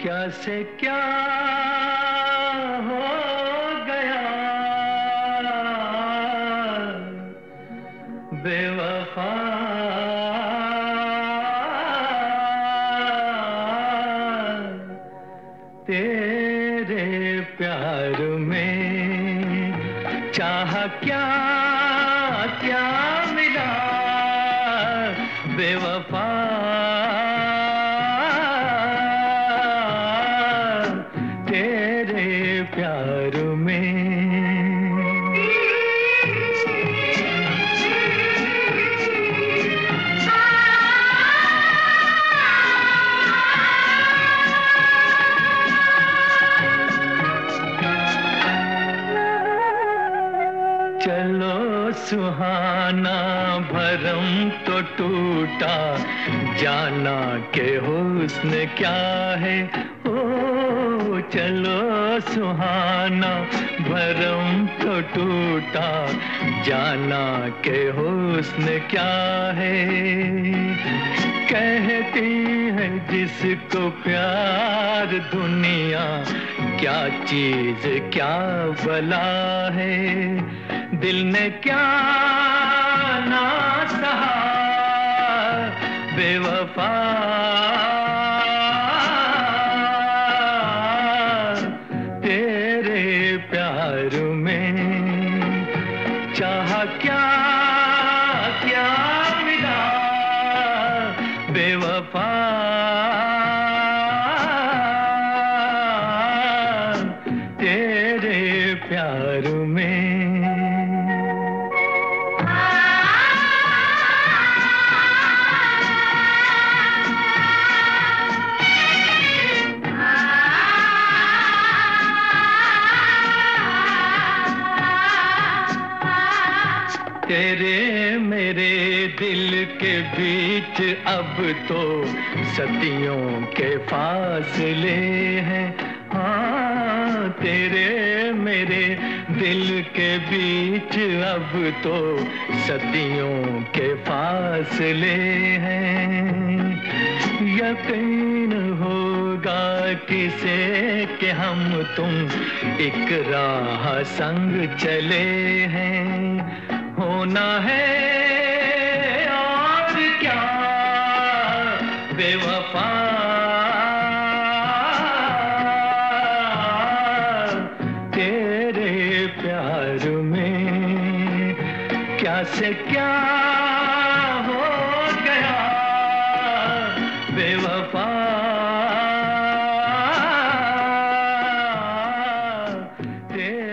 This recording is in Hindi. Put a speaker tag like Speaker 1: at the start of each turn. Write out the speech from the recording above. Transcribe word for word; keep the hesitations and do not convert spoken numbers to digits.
Speaker 1: क्या से क्या हो गया बेवफा तेरे प्यार में चाह क्या क्या मिला बेवफा तेरे प्यार में। चलो सुहाना भरम तो टूटा जाना के हुस्न क्या है ओ चलो सुहाना भरम तो टूटा जाना के हुस्न क्या है। कहती है जिसको प्यार दुनिया क्या चीज क्या भला है। दिल ने क्या ना सहा बेवफा तेरे प्यार में चाह क्या क्या मिला बेवफा तेरे प्यार में। तेरे मेरे दिल के बीच अब तो सदियों के फासले हैं। हाँ तेरे मेरे दिल के बीच अब तो सदियों के फासले हैं। यकीन होगा किसे कि हम तुम एक राह संग चले हैं। होना है और क्या बेवफा तेरे प्यार में क्या से क्या हो गया बेवफा तेरे